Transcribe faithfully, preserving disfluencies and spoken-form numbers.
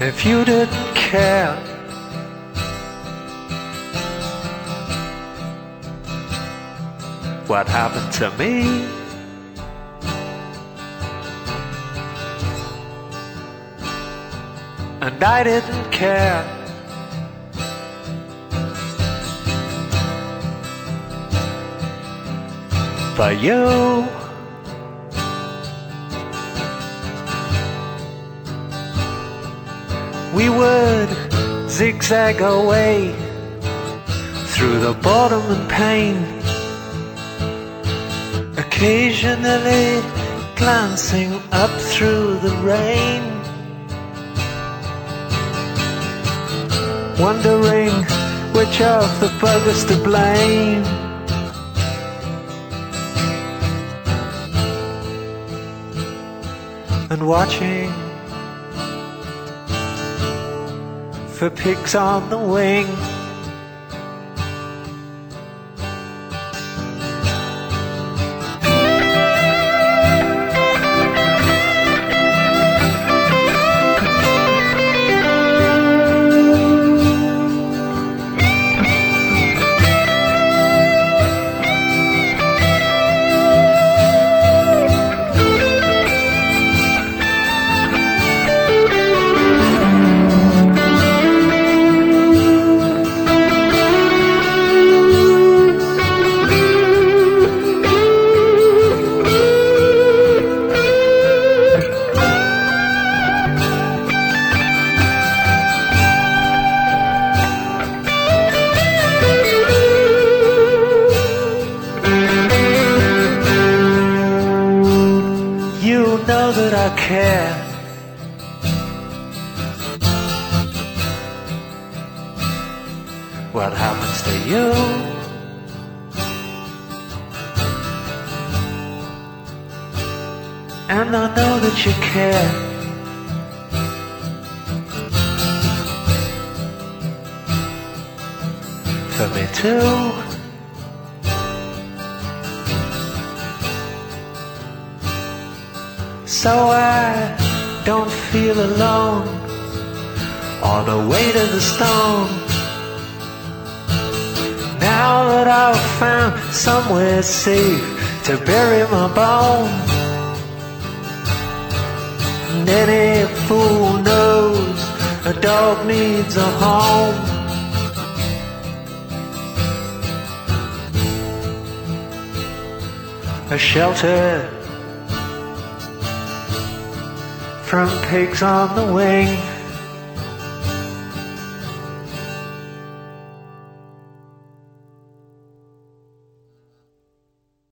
if you didn't care. What happened to me? And I didn't care. But you, we would zigzag away through the boredom and pain, occasionally glancing up through the rain, wondering which of the buggers to blame. And watching for pigs on the wing. You know that I care. What happens to you? And I know that you care. For me too. So I don't feel alone or the weight of the stone. Now that I've found somewhere safe to bury my bones, and any fool knows a dog needs a home. A shelter from pigs on the wing.